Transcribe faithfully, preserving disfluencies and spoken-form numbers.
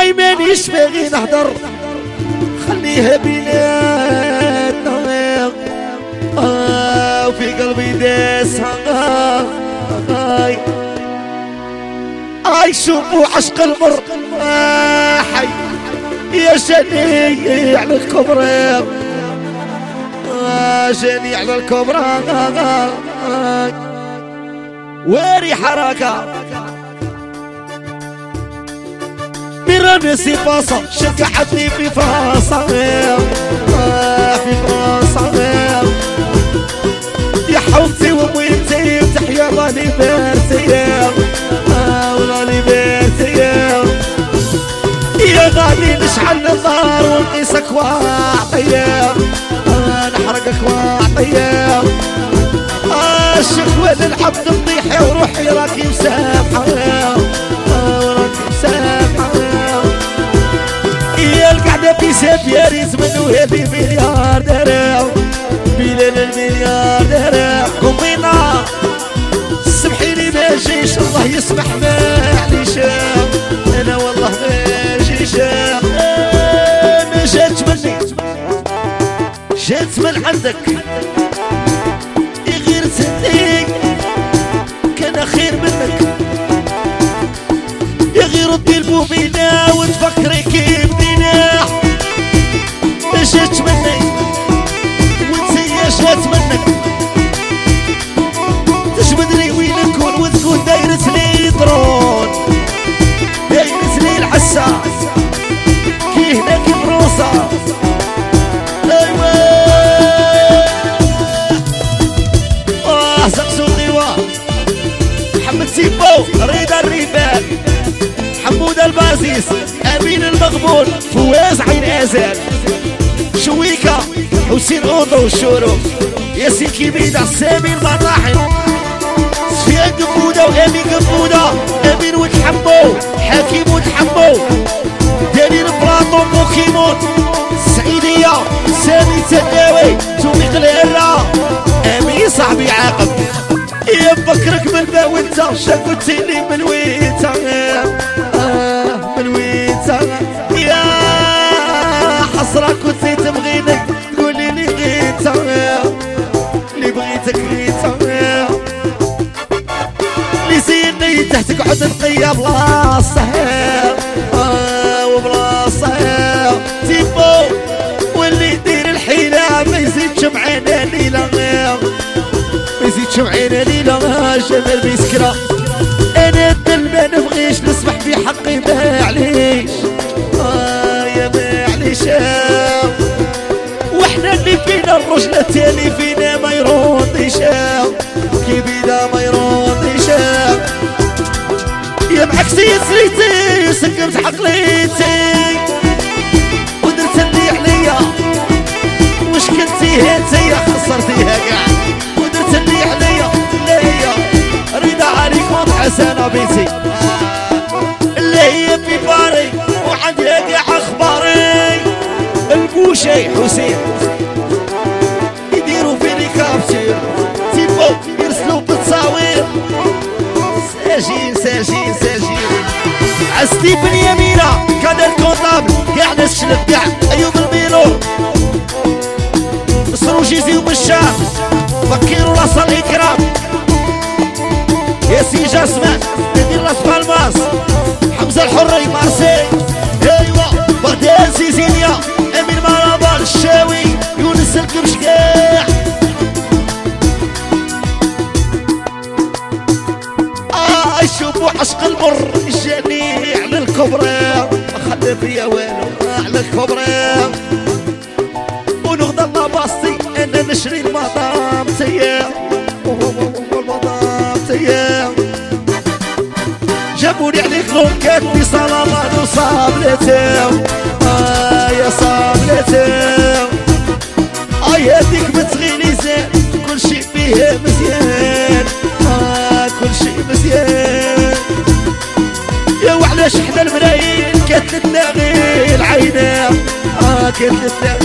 اي مانيش باغي نهضر خليها بيناتنا آه وفي قلبي داسها آه اي شوفوا عشق المر آه حي يا جاني على الكبرى آه جاني على الكبرى آه آه واري حركة برمسي فاصة شجعتني في فاصة آه في فاصة يا حوتي ومويتي وتحيا راني بارتي آه وراني بارتي يا غالي نشعل النار ونقيسك واعطية آه نحرقك واعطية آه الشكوى للعبد مطيحة وروحي راكي مسامحة آه وراكي مسامحة يا القعدة في سيف يا ريت منو هذي مليار درهم بلال المليار درهم قمينا سمحيلي ما جيش الله يسمح ما عليش انا والله ما جيش ما جات مني جات من عندك غير صديق كان خير منك يا غير ردي المؤمنة وتفكري كيف دينا ما جات مني وانتي جات منك تجبدني وين نكون وتكون دايرة لي درون دايرة لي العسى كي هناك بروسة ايوا اه زقسو الديوان محمد سيبو رضا الريبان حمود البازيس امين المغبون فواز عين ازال شويكا حسين اوضو الشورو ياسين كيبيدا سامي المراحل سفيان قبودة وامين قبودة امين وتحمو حكيم وتحمو دليل بلاطو بوكيمون سعيدية سامي تناوي توميق الهرة امين صاحبي عاقب يا بفكرك من با وانت شاكوتيني من ويتا آه من ويتا يا حسرة كنت تبغينك تقولي لي غيتا اللي بغيتك غيتا اللي سيني تحتك عد نقيا بلاصة آه وبلاصة تيبو واللي يدير الحيلة ما يزيدش معانا ليلة ما يزيدش معانا ليلة جمال بيسكرة انا الدل ما نبغيش نسمح في حقي معليش آه يا معليش واحنا اللي فينا الرجلة تالي فينا ما يرضيش كي بينا ما يرضيش يا معكسي سريتي سكمت عقليتي ودرت اللي عليا وش كنتي هاتي خسرتيها كاع ودرت اللي عليا اللي هي رضا عليك واضحة سنة بيتي اللي هي في باري وعندها كاع اخباري البوشي حسين يديروا فيني كابتير تيبو يرسلوا بالتصاوير ساجين ساجين ساجين عستي بن يمينة كان الكونطابل كاع ناس شلت كاع ايوب الميلور مصر وجيزي ومشام فكير وراس الاكرام ياسين جاسمان ندير راس بالماس حمزة الحري مارسي ايوا بغداد سيزينيا امين مرابال الشاوي يونس الكبشكاع اه شوفوا عشق المر جاني على الكبرى ما خلى فيا والو على الكبرى ونغضى الله باصي انا نشري المطام تيام والمطام تيام جابوني عليك لونكات بصلاة الله وصابلتهم آه يا صابلتهم آه هاديك بتغيني زين كل شي فيها مزيان آه كل شي مزيان يا وعلاش حنا الملايين كتلتنا غير العينة آه كتلتنا